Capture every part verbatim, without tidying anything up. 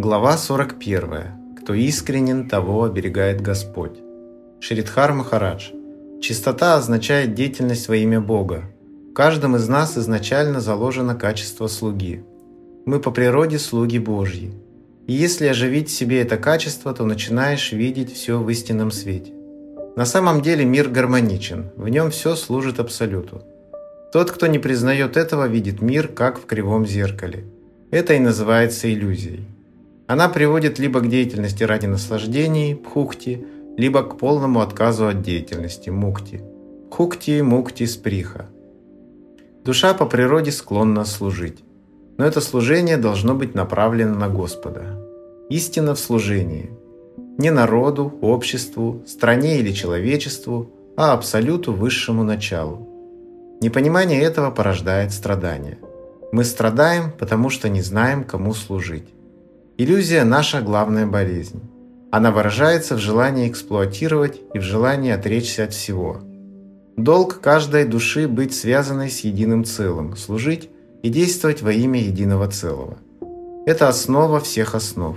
Глава сорок первая. Кто искренен, того оберегает Господь. Шридхар Махарадж. Чистота означает деятельность во имя Бога. В каждом из нас изначально заложено качество слуги. Мы по природе слуги Божьи. И если оживить в себе это качество, то начинаешь видеть все в истинном свете. На самом деле мир гармоничен, в нем все служит Абсолюту. Тот, кто не признает этого, видит мир, как в кривом зеркале. Это и называется иллюзией. Она приводит либо к деятельности ради наслаждений, пхукти, либо к полному отказу от деятельности, мукти. Пхукти, мукти, сприха. Душа по природе склонна служить. Но это служение должно быть направлено на Господа. Истина в служении. Не народу, обществу, стране или человечеству, а Абсолюту, высшему началу. Непонимание этого порождает страдания. Мы страдаем, потому что не знаем, кому служить. Иллюзия – наша главная болезнь. Она выражается в желании эксплуатировать и в желании отречься от всего. Долг каждой души – быть связанной с единым целым, служить и действовать во имя единого целого. Это основа всех основ.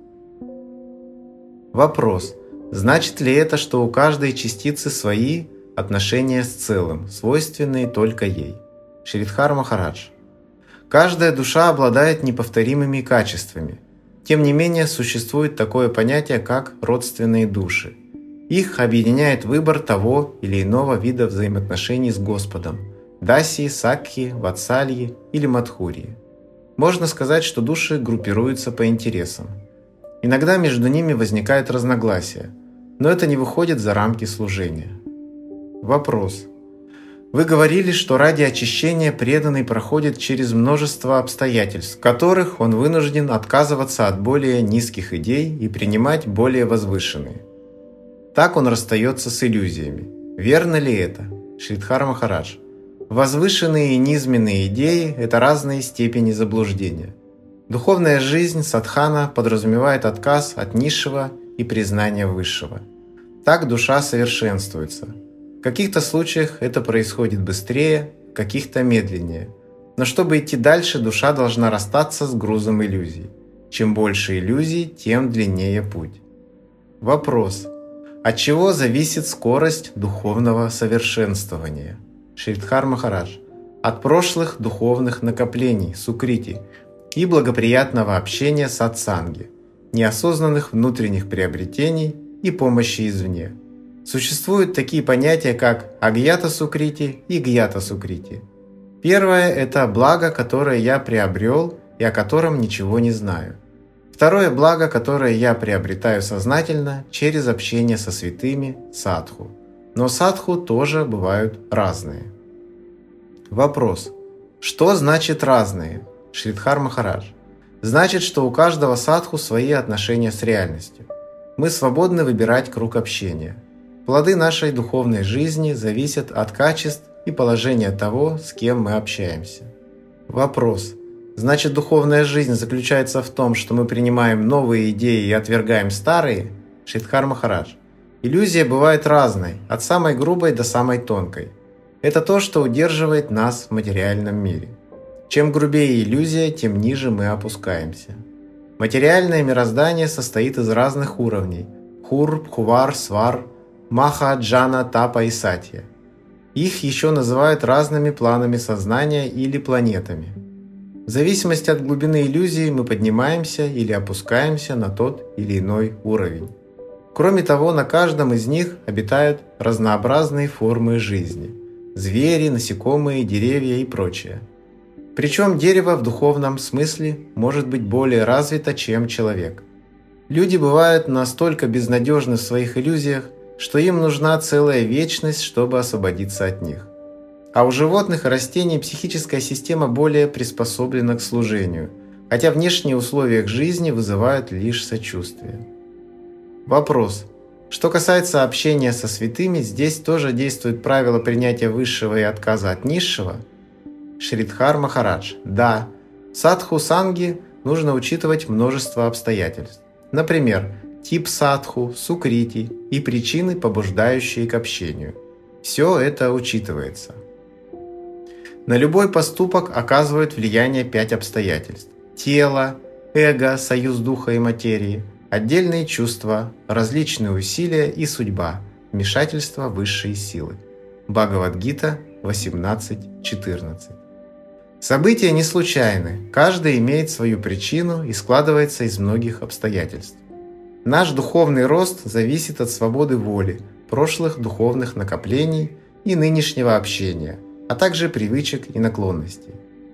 Вопрос. Значит ли это, что у каждой частицы свои отношения с целым, свойственные только ей? Шридхар Махарадж. Каждая душа обладает неповторимыми качествами. Тем не менее, существует такое понятие, как родственные души. Их объединяет выбор того или иного вида взаимоотношений с Господом – даси, сакхи, ватсальи или мадхурии. Можно сказать, что души группируются по интересам. Иногда между ними возникает разногласие, но это не выходит за рамки служения. Вопрос. Вы говорили, что ради очищения преданный проходит через множество обстоятельств, в которых он вынужден отказываться от более низких идей и принимать более возвышенные. Так он расстается с иллюзиями. Верно ли это? Шридхар Махарадж. Возвышенные и низменные идеи – это разные степени заблуждения. Духовная жизнь садхана подразумевает отказ от низшего и признание высшего. Так душа совершенствуется. В каких-то случаях это происходит быстрее, в каких-то медленнее. Но чтобы идти дальше, душа должна расстаться с грузом иллюзий. Чем больше иллюзий, тем длиннее путь. Вопрос. От чего зависит скорость духовного совершенствования? Шридхар Махарадж. От прошлых духовных накоплений, сукрити, и благоприятного общения сатсанги, неосознанных внутренних приобретений и помощи извне. Существуют такие понятия, как агьята сукрити и гьята сукрити. Первое – это благо, которое я приобрел и о котором ничего не знаю. Второе благо, которое я приобретаю сознательно через общение со святыми садху. Но садху тоже бывают разные. Вопрос. Что значит разные? Шридхар Махарадж. Значит, что у каждого садху свои отношения с реальностью. Мы свободны выбирать круг общения. Плоды нашей духовной жизни зависят от качеств и положения того, с кем мы общаемся. Вопрос. Значит, духовная жизнь заключается в том, что мы принимаем новые идеи и отвергаем старые? Шридхар Махарадж. Иллюзия бывает разной, от самой грубой до самой тонкой. Это то, что удерживает нас в материальном мире. Чем грубее иллюзия, тем ниже мы опускаемся. Материальное мироздание состоит из разных уровней – хур, пхувар, свар, маха, джана, тапа и сатья. Их еще называют разными планами сознания или планетами. В зависимости от глубины иллюзии мы поднимаемся или опускаемся на тот или иной уровень. Кроме того, на каждом из них обитают разнообразные формы жизни – звери, насекомые, деревья и прочее. Причем дерево в духовном смысле может быть более развито, чем человек. Люди бывают настолько безнадежны в своих иллюзиях, что им нужна целая вечность, чтобы освободиться от них. А у животных и растений психическая система более приспособлена к служению, хотя внешние условия их жизни вызывают лишь сочувствие. Вопрос. Что касается общения со святыми, здесь тоже действует правило принятия высшего и отказа от низшего? Шридхар Махарадж. Да, в садху санги нужно учитывать множество обстоятельств. Например, тип садху, сукрити и причины, побуждающие к общению. Все это учитывается. На любой поступок оказывают влияние пять обстоятельств. Тело, эго, союз духа и материи, отдельные чувства, различные усилия и судьба, вмешательство высшей силы. Бхагавад-гита восемнадцать четырнадцать. События не случайны, каждый имеет свою причину и складывается из многих обстоятельств. Наш духовный рост зависит от свободы воли, прошлых духовных накоплений и нынешнего общения, а также привычек и наклонностей.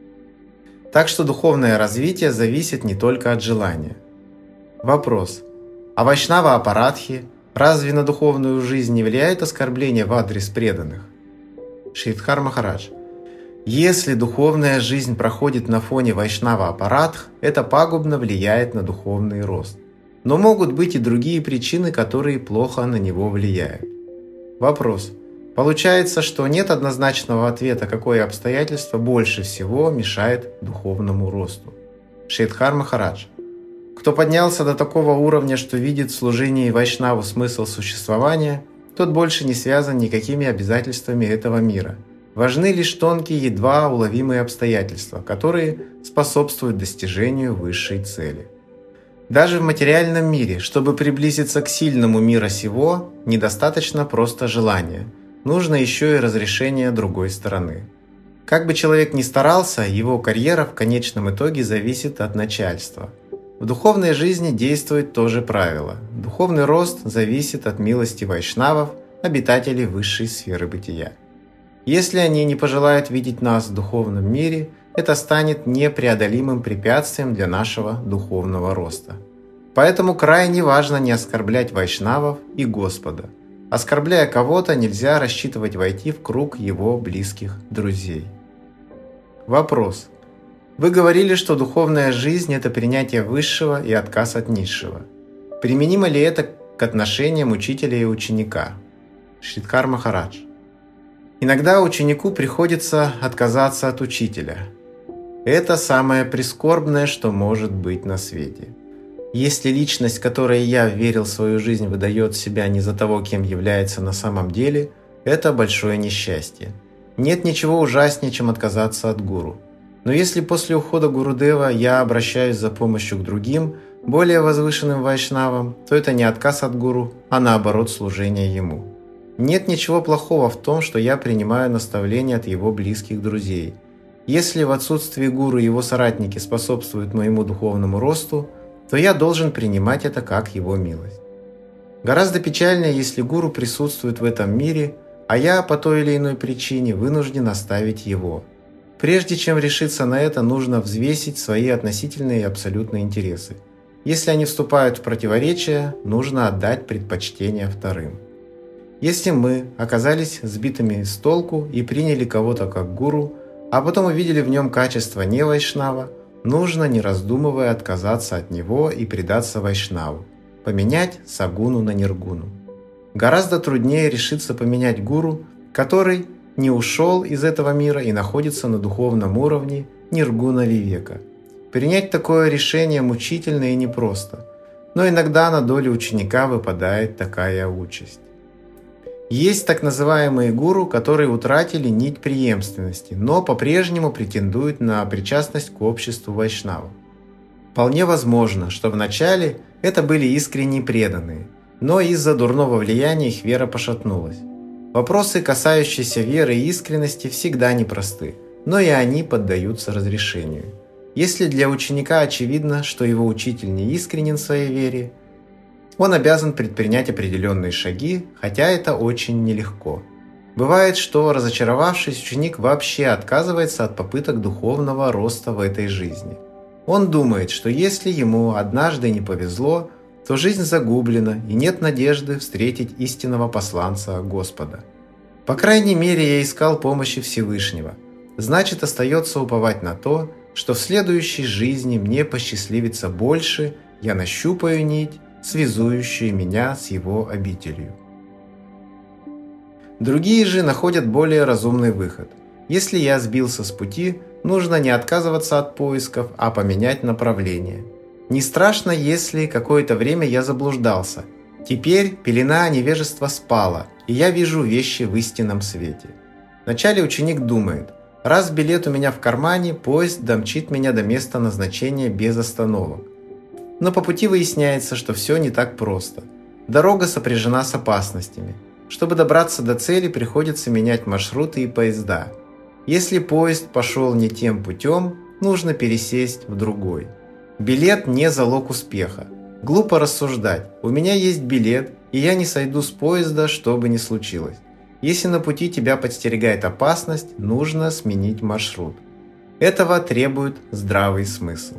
Так что духовное развитие зависит не только от желания. Вопрос. А Вайшнава Апарадхи разве на духовную жизнь не влияет оскорбление в адрес преданных? Шридхар Махарадж. Если духовная жизнь проходит на фоне Вайшнава Апарадх, это пагубно влияет на духовный рост. Но могут быть и другие причины, которые плохо на него влияют. Вопрос. Получается, что нет однозначного ответа, какое обстоятельство больше всего мешает духовному росту. Шридхар Махарадж. Кто поднялся до такого уровня, что видит в служении Вайшнаву смысл существования, тот больше не связан никакими обязательствами этого мира. Важны лишь тонкие, едва уловимые обстоятельства, которые способствуют достижению высшей цели. Даже в материальном мире, чтобы приблизиться к сильному мира сего, недостаточно просто желания. Нужно еще и разрешение другой стороны. Как бы человек ни старался, его карьера в конечном итоге зависит от начальства. В духовной жизни действует то же правило. Духовный рост зависит от милости вайшнавов, обитателей высшей сферы бытия. Если они не пожелают видеть нас в духовном мире, это станет непреодолимым препятствием для нашего духовного роста. Поэтому крайне важно не оскорблять вайшнавов и Господа. Оскорбляя кого-то, нельзя рассчитывать войти в круг его близких друзей. Вопрос. Вы говорили, что духовная жизнь – это принятие высшего и отказ от низшего. Применимо ли это к отношениям учителя и ученика? Шридхар Махарадж. Иногда ученику приходится отказаться от учителя. Это самое прискорбное, что может быть на свете. Если личность, которой я верил в свою жизнь, выдает себя не за того, кем является на самом деле, это большое несчастье. Нет ничего ужаснее, чем отказаться от гуру. Но если после ухода Гурудева я обращаюсь за помощью к другим, более возвышенным вайшнавам, то это не отказ от гуру, а наоборот служение ему. Нет ничего плохого в том, что я принимаю наставления от его близких друзей. Если в отсутствии гуру его соратники способствуют моему духовному росту, то я должен принимать это как его милость. Гораздо печальнее, если гуру присутствует в этом мире, а я по той или иной причине вынужден оставить его. Прежде чем решиться на это, нужно взвесить свои относительные и абсолютные интересы. Если они вступают в противоречие, нужно отдать предпочтение вторым. Если мы оказались сбитыми с толку и приняли кого-то как гуру, а потом увидели в нем качество не вайшнава, нужно, не раздумывая, отказаться от него и предаться вайшнаву, поменять сагуну на ниргуну. Гораздо труднее решиться поменять гуру, который не ушел из этого мира и находится на духовном уровне ниргуна вивека. Принять такое решение мучительно и непросто, но иногда на долю ученика выпадает такая участь. Есть так называемые гуру, которые утратили нить преемственности, но по-прежнему претендуют на причастность к обществу вайшнавов. Вполне возможно, что вначале это были искренние преданные, но из-за дурного влияния их вера пошатнулась. Вопросы, касающиеся веры и искренности, всегда непросты, но и они поддаются разрешению. Если для ученика очевидно, что его учитель не искренен в своей вере, он обязан предпринять определенные шаги, хотя это очень нелегко. Бывает, что, разочаровавшись, ученик вообще отказывается от попыток духовного роста в этой жизни. Он думает, что если ему однажды не повезло, то жизнь загублена и нет надежды встретить истинного посланца Господа. По крайней мере, я искал помощи Всевышнего. Значит, остается уповать на то, что в следующей жизни мне посчастливится больше, я нащупаю нить, связующую меня с его обителью. Другие же находят более разумный выход. Если я сбился с пути, нужно не отказываться от поисков, а поменять направление. Не страшно, если какое-то время я заблуждался. Теперь пелена невежества спала, и я вижу вещи в истинном свете. Вначале ученик думает: раз билет у меня в кармане, поезд домчит меня до места назначения без остановок. Но по пути выясняется, что все не так просто. Дорога сопряжена с опасностями. Чтобы добраться до цели, приходится менять маршруты и поезда. Если поезд пошел не тем путем, нужно пересесть в другой. Билет не залог успеха. Глупо рассуждать. У меня есть билет, и я не сойду с поезда, что бы ни случилось. Если на пути тебя подстерегает опасность, нужно сменить маршрут. Этого требует здравый смысл.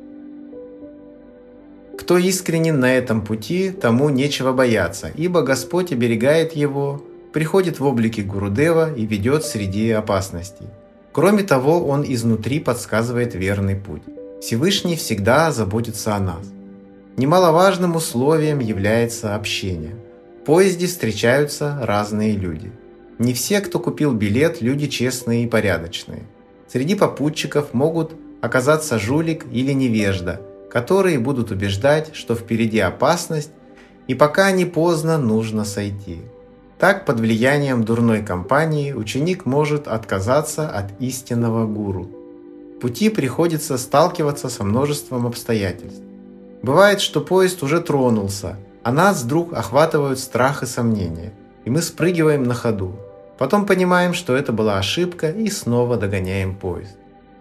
Кто искренен на этом пути, тому нечего бояться, ибо Господь оберегает его, приходит в облике Гурудева и ведет среди опасностей. Кроме того, Он изнутри подсказывает верный путь. Всевышний всегда заботится о нас. Немаловажным условием является общение. В поезде встречаются разные люди. Не все, кто купил билет, люди честные и порядочные. Среди попутчиков могут оказаться жулик или невежда, которые будут убеждать, что впереди опасность, и пока не поздно, нужно сойти. Так, под влиянием дурной компании, ученик может отказаться от истинного гуру. В пути приходится сталкиваться со множеством обстоятельств. Бывает, что поезд уже тронулся, а нас вдруг охватывают страх и сомнения, и мы спрыгиваем на ходу. Потом понимаем, что это была ошибка, и снова догоняем поезд.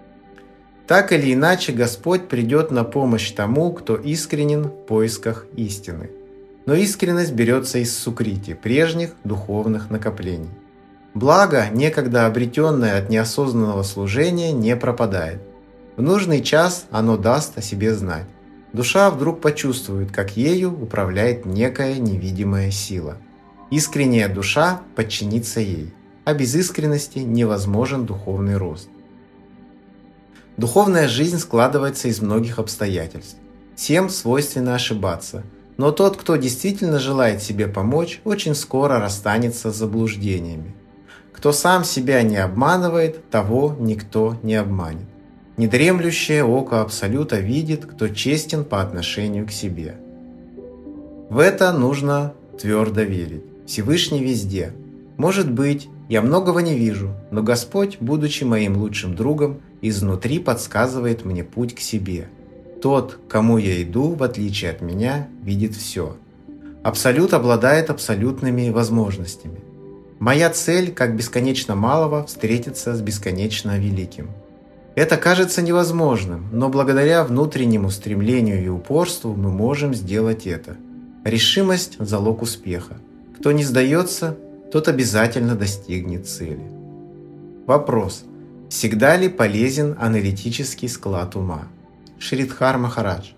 Так или иначе, Господь придет на помощь тому, кто искренен в поисках истины. Но искренность берется из сукрити, прежних духовных накоплений. Благо, некогда обретенное от неосознанного служения, не пропадает. В нужный час оно даст о себе знать. Душа вдруг почувствует, как ею управляет некая невидимая сила. Искренняя душа подчинится ей, а без искренности невозможен духовный рост. Духовная жизнь складывается из многих обстоятельств. Всем свойственно ошибаться, но тот, кто действительно желает себе помочь, очень скоро расстанется с заблуждениями. Кто сам себя не обманывает, того никто не обманет. Недремлющее око Абсолюта видит, кто честен по отношению к себе. В это нужно твердо верить. Всевышний везде. Может быть, я многого не вижу, но Господь, будучи моим лучшим другом, изнутри подсказывает мне путь к себе. Тот, к кому я иду, в отличие от меня, видит все. Абсолют обладает абсолютными возможностями. Моя цель, как бесконечно малого, встретиться с бесконечно великим. Это кажется невозможным, но благодаря внутреннему стремлению и упорству мы можем сделать это. Решимость – залог успеха. Кто не сдается, тот обязательно достигнет цели. Вопрос. Всегда ли полезен аналитический склад ума? Шридхар Махарадж.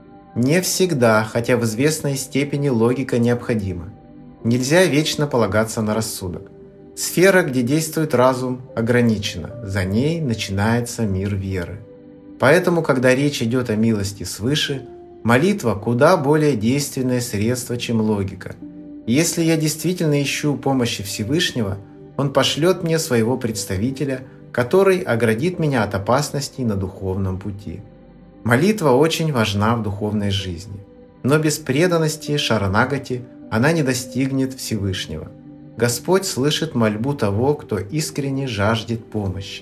Не всегда, хотя в известной степени логика необходима. Нельзя вечно полагаться на рассудок. Сфера, где действует разум, ограничена. За ней начинается мир веры. Поэтому, когда речь идет о милости свыше, молитва куда более действенное средство, чем логика. И если я действительно ищу помощи Всевышнего, Он пошлет мне своего представителя, который оградит меня от опасностей на духовном пути. Молитва очень важна в духовной жизни, но без преданности Шаранагати она не достигнет Всевышнего. Господь слышит мольбу того, кто искренне жаждет помощи.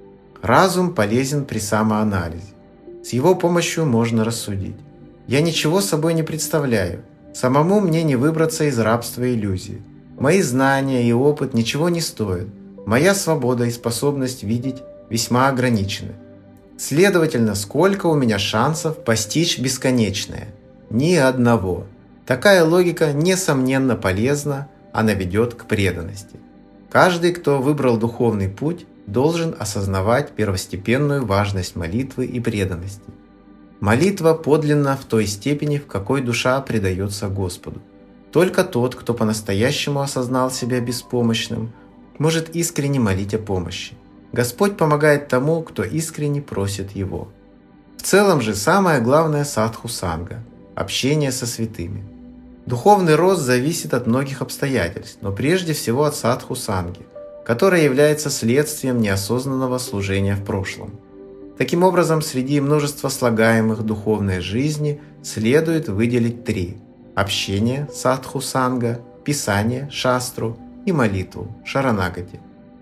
Разум полезен при самоанализе. С его помощью можно рассудить. Я ничего собой не представляю. Самому мне не выбраться из рабства иллюзии. Мои знания и опыт ничего не стоят. Моя свобода и способность видеть весьма ограничены. Следовательно, сколько у меня шансов постичь бесконечное? Ни одного. Такая логика, несомненно, полезна, она ведет к преданности. Каждый, кто выбрал духовный путь, должен осознавать первостепенную важность молитвы и преданности. Молитва подлинна в той степени, в какой душа предается Господу. Только тот, кто по-настоящему осознал себя беспомощным, может искренне молить о помощи. Господь помогает тому, кто искренне просит Его. В целом же самое главное садху-санга – общение со святыми. Духовный рост зависит от многих обстоятельств, но прежде всего от садху-санги, которая является следствием неосознанного служения в прошлом. Таким образом, среди множества слагаемых духовной жизни следует выделить три – общение, садху-санга, писание, шастру и молитву, шаранагати.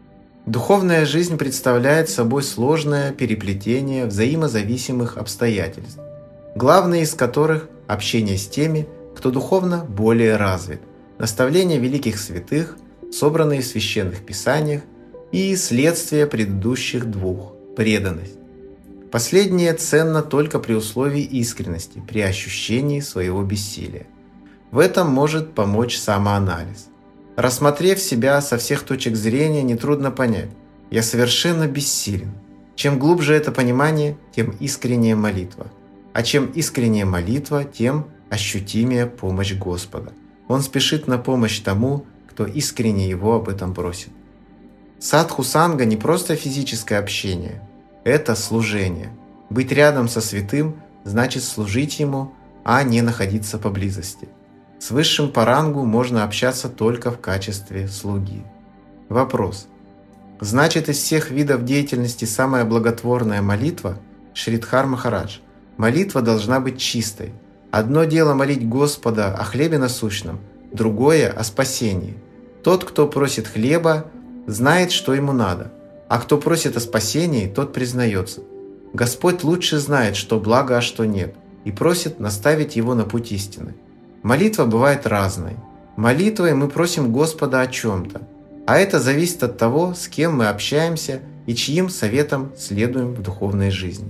Духовная жизнь представляет собой сложное переплетение взаимозависимых обстоятельств. главные из которых – общение с теми, кто духовно более развит, наставления великих святых, собранные в священных писаниях, и следствие предыдущих двух – преданность. Последнее ценно только при условии искренности, при ощущении своего бессилия. В этом может помочь самоанализ. Рассмотрев себя со всех точек зрения, нетрудно понять – я совершенно бессилен. Чем глубже это понимание, тем искреннее молитва. А чем искреннее молитва, тем ощутимее помощь Господа. Он спешит на помощь тому, кто искренне его об этом просит. Садху-санга не просто физическое общение, это служение. Быть рядом со святым значит служить ему, а не находиться поблизости. С высшим по рангу можно общаться только в качестве слуги. Вопрос. Значит, из всех видов деятельности самая благотворная молитва – Шридхар Махарадж. Молитва должна быть чистой. Одно дело молить Господа о хлебе насущном, другое – о спасении. Тот, кто просит хлеба, знает, что ему надо, а кто просит о спасении, тот признается. Господь лучше знает, что благо, а что нет, и просит наставить его на путь истины. Молитва бывает разной. Молитвой мы просим Господа о чем-то, а это зависит от того, с кем мы общаемся и чьим советом следуем в духовной жизни.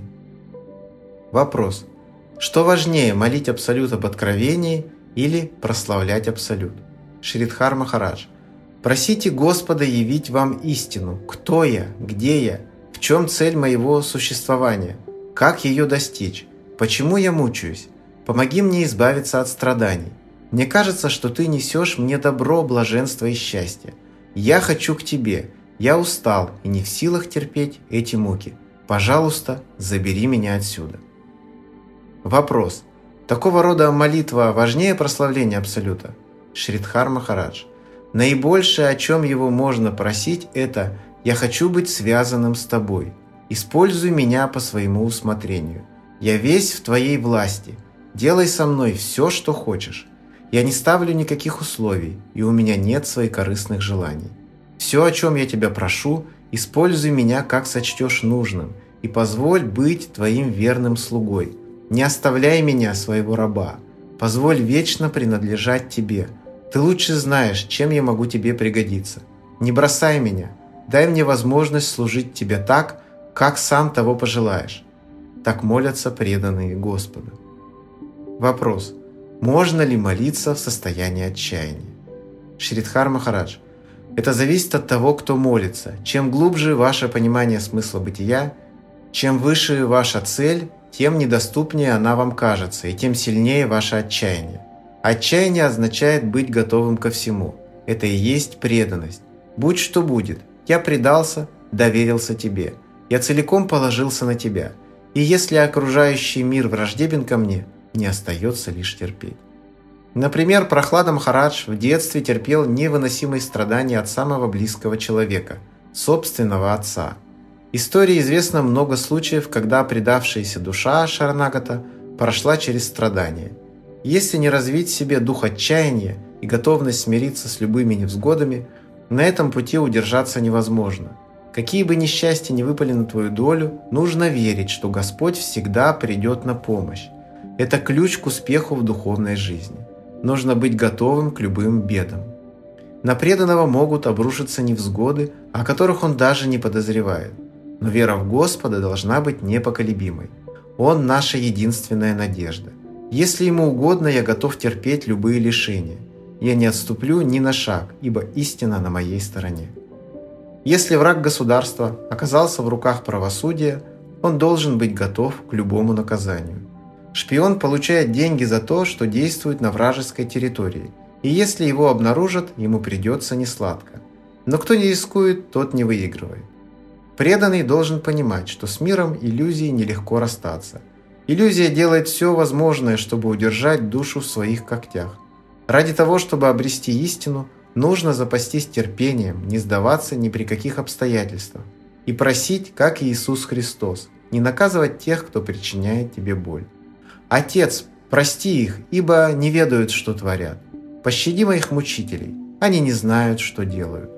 Вопрос. Что важнее, молить Абсолют об откровении или прославлять Абсолют? Шридхар Махарадж. Просите Господа явить вам истину. Кто я? Где я? В чем цель моего существования? Как ее достичь? Почему я мучаюсь? Помоги мне избавиться от страданий. Мне кажется, что Ты несешь мне добро, блаженство и счастье. Я хочу к Тебе. Я устал и не в силах терпеть эти муки. Пожалуйста, забери меня отсюда. Вопрос. Такого рода молитва важнее прославления Абсолюта? Шридхар Махарадж. Наибольшее, о чем его можно просить, это «Я хочу быть связанным с Тобой. Используй меня по своему усмотрению. Я весь в Твоей власти. Делай со мной все, что хочешь. Я не ставлю никаких условий, и у меня нет своекорыстных желаний. Все, о чем я Тебя прошу, используй меня, как сочтешь нужным, и позволь быть Твоим верным слугой. Не оставляй меня, своего раба. Позволь вечно принадлежать Тебе. Ты лучше знаешь, чем я могу Тебе пригодиться. Не бросай меня. Дай мне возможность служить Тебе так, как сам того пожелаешь». Так молятся преданные Господу. Вопрос. Можно ли молиться в состоянии отчаяния? Шридхар Махарадж. Это зависит от того, кто молится. Чем глубже ваше понимание смысла бытия, чем выше ваша цель, тем недоступнее она вам кажется, и тем сильнее ваше отчаяние. Отчаяние означает быть готовым ко всему. Это и есть преданность. Будь что будет, я предался, доверился Тебе. Я целиком положился на Тебя. И если окружающий мир враждебен ко мне, мне остается лишь терпеть. Например, Прахлада Махарадж в детстве терпел невыносимые страдания от самого близкого человека, собственного отца. В истории известно много случаев, когда предавшаяся душа Шаранагата прошла через страдания. Если не развить в себе дух отчаяния и готовность смириться с любыми невзгодами, на этом пути удержаться невозможно. Какие бы несчастья ни выпали на твою долю, нужно верить, что Господь всегда придет на помощь. Это ключ к успеху в духовной жизни. Нужно быть готовым к любым бедам. На преданного могут обрушиться невзгоды, о которых он даже не подозревает. Но вера в Господа должна быть непоколебимой. Он – наша единственная надежда. Если Ему угодно, я готов терпеть любые лишения. Я не отступлю ни на шаг, ибо истина на моей стороне. Если враг государства оказался в руках правосудия, он должен быть готов к любому наказанию. Шпион получает деньги за то, что действует на вражеской территории, и если его обнаружат, ему придется несладко. Но кто не рискует, тот не выигрывает. Преданный должен понимать, что с миром иллюзий нелегко расстаться. Иллюзия делает все возможное, чтобы удержать душу в своих когтях. Ради того, чтобы обрести истину, нужно запастись терпением, не сдаваться ни при каких обстоятельствах и просить, как Иисус Христос, не наказывать тех, кто причиняет тебе боль. «Отец, прости их, ибо не ведают, что творят. Пощади моих мучителей, они не знают, что делают».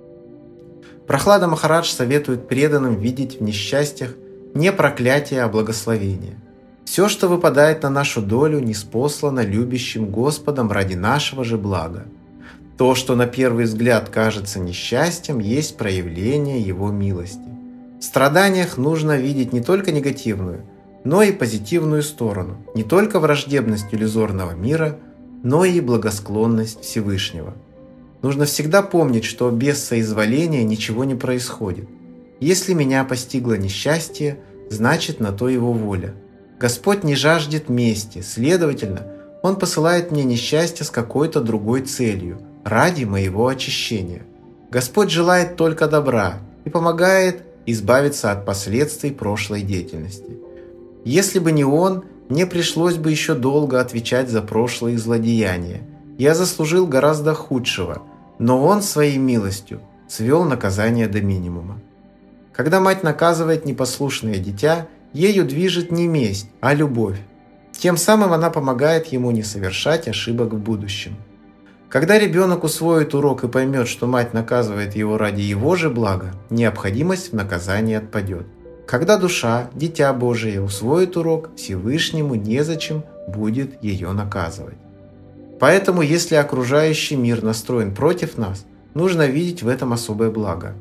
Прахлада Махарадж советует преданным видеть в несчастьях не проклятие, а благословение. Все, что выпадает на нашу долю, ниспослано любящим Господом ради нашего же блага. То, что на первый взгляд кажется несчастьем, есть проявление Его милости. В страданиях нужно видеть не только негативную, но и позитивную сторону, не только враждебность иллюзорного мира, но и благосклонность Всевышнего. Нужно всегда помнить, что без соизволения ничего не происходит. Если меня постигло несчастье, значит на то Его воля. Господь не жаждет мести, следовательно, Он посылает мне несчастье с какой-то другой целью, ради моего очищения. Господь желает только добра и помогает избавиться от последствий прошлой деятельности. Если бы не Он, мне пришлось бы еще долго отвечать за прошлые злодеяния. Я заслужил гораздо худшего, но Он своей милостью свел наказание до минимума. Когда мать наказывает непослушное дитя, ею движет не месть, а любовь. Тем самым она помогает ему не совершать ошибок в будущем. Когда ребенок усвоит урок и поймет, что мать наказывает его ради его же блага, необходимость в наказании отпадет. Когда душа, дитя Божие, усвоит урок, Всевышнему незачем будет ее наказывать. Поэтому, если окружающий мир настроен против нас, нужно видеть в этом особое благо.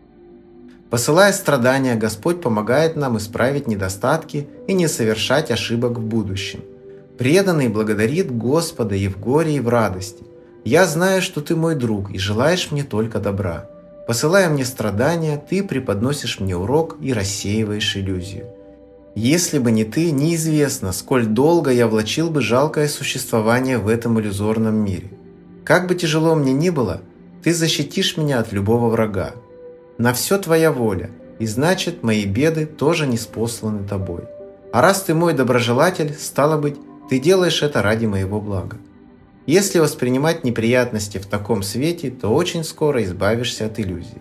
Посылая страдания, Господь помогает нам исправить недостатки и не совершать ошибок в будущем. Преданный благодарит Господа и в горе, и в радости. «Я знаю, что ты мой друг и желаешь мне только добра. Посылая мне страдания, ты преподносишь мне урок и рассеиваешь иллюзию. Если бы не ты, неизвестно, сколь долго я влачил бы жалкое существование в этом иллюзорном мире. Как бы тяжело мне ни было, ты защитишь меня от любого врага. На все твоя воля, и значит, мои беды тоже ниспосланы тобой. А раз ты мой доброжелатель, стало быть, ты делаешь это ради моего блага. Если воспринимать неприятности в таком свете, то очень скоро избавишься от иллюзий.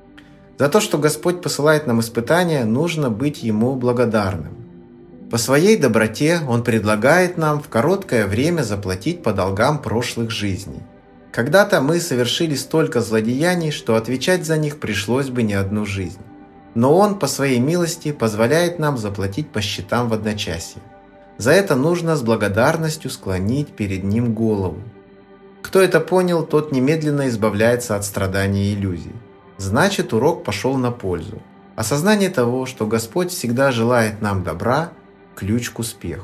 За то, что Господь посылает нам испытания, нужно быть Ему благодарным. По своей доброте Он предлагает нам в короткое время заплатить по долгам прошлых жизней. Когда-то мы совершили столько злодеяний, что отвечать за них пришлось бы не одну жизнь. Но Он, по своей милости, позволяет нам заплатить по счетам в одночасье. За это нужно с благодарностью склонить перед Ним голову. Кто это понял, тот немедленно избавляется от страданий и иллюзий. Значит, урок пошел на пользу. Осознание того, что Господь всегда желает нам добра – ключ к успеху.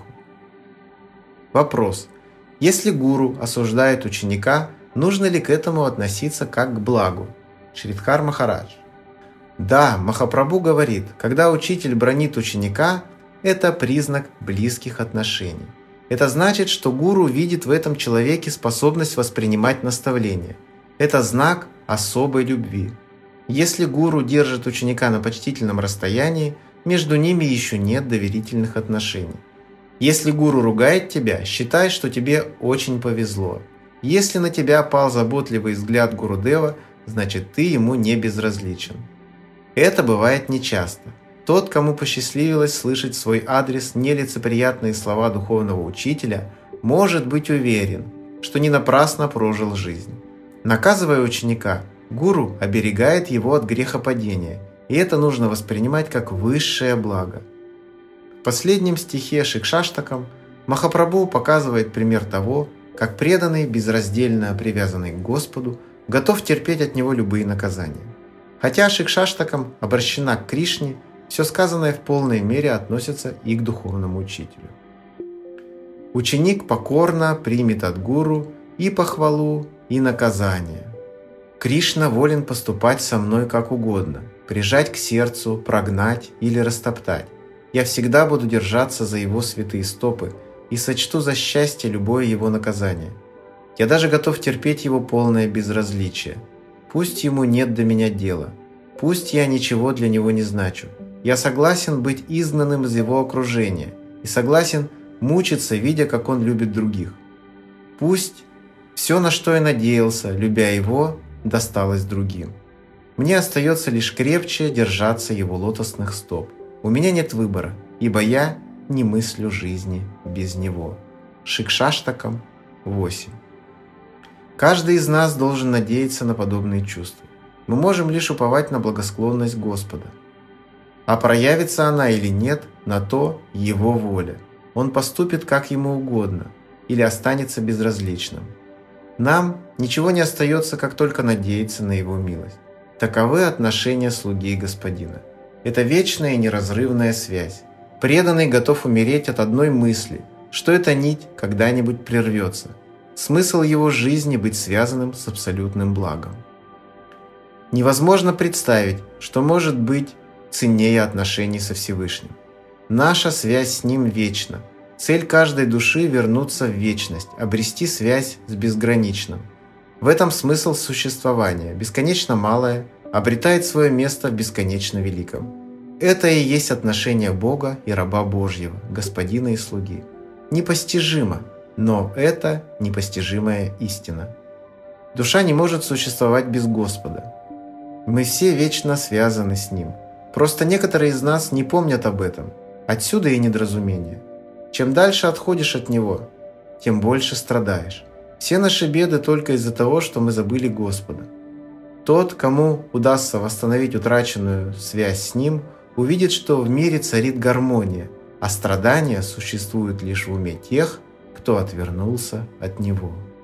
Вопрос. Если гуру осуждает ученика, нужно ли к этому относиться как к благу? Шридхар Махарадж. Да, Махапрабху говорит, когда учитель бранит ученика – это признак близких отношений. Это значит, что гуру видит в этом человеке способность воспринимать наставления. Это знак особой любви. Если гуру держит ученика на почтительном расстоянии, между ними еще нет доверительных отношений. Если гуру ругает тебя, считай, что тебе очень повезло. Если на тебя пал заботливый взгляд Гурудева, значит, ты ему не безразличен. Это бывает нечасто. Тот, кому посчастливилось слышать в свой адрес нелицеприятные слова духовного учителя, может быть уверен, что не напрасно прожил жизнь. Наказывая ученика, гуру оберегает его от грехопадения, и это нужно воспринимать как высшее благо. В последнем стихе Шикшаштакам Махапрабху показывает пример того, как преданный, безраздельно привязанный к Господу, готов терпеть от него любые наказания. Хотя Шикшаштакам обращена к Кришне, все сказанное в полной мере относится и к духовному учителю. Ученик покорно примет от гуру и похвалу, и наказание. Кришна волен поступать со мной как угодно, прижать к сердцу, прогнать или растоптать. Я всегда буду держаться за его святые стопы и сочту за счастье любое его наказание. Я даже готов терпеть его полное безразличие. Пусть ему нет до меня дела. Пусть я ничего для него не значу. Я согласен быть изгнанным из его окружения и согласен мучиться, видя, как он любит других. Пусть все, на что я надеялся, любя его, досталось другим. Мне остается лишь крепче держаться его лотосных стоп. У меня нет выбора, ибо я не мыслю жизни без него. Шикшаштакам восемь. Каждый из нас должен надеяться на подобные чувства. Мы можем лишь уповать на благосклонность Господа. А проявится она или нет, на то Его воля. он поступит как ему угодно или останется безразличным. Нам ничего не остается, как только надеяться на его милость. Таковы отношения слуги и господина. Это вечная и неразрывная связь. Преданный готов умереть от одной мысли, что эта нить когда-нибудь прервется. Смысл его жизни – быть связанным с абсолютным благом. Невозможно представить, что может быть ценнее отношений со Всевышним. Наша связь с Ним вечна. Цель каждой души – вернуться в вечность, обрести связь с безграничным. В этом смысл существования. Бесконечно малое обретает свое место в бесконечно великом. Это и есть отношение Бога и раба Божьего, господина и слуги. Непостижимо, но это непостижимая истина. Душа не может существовать без Господа. Мы все вечно связаны с Ним. Просто некоторые из нас не помнят об этом. Отсюда и недоразумение. Чем дальше отходишь от Него, тем больше страдаешь. Все наши беды только из-за того, что мы забыли Господа. Тот, кому удастся восстановить утраченную связь с Ним, увидит, что в мире царит гармония, а страдания существуют лишь в уме тех, кто отвернулся от Него.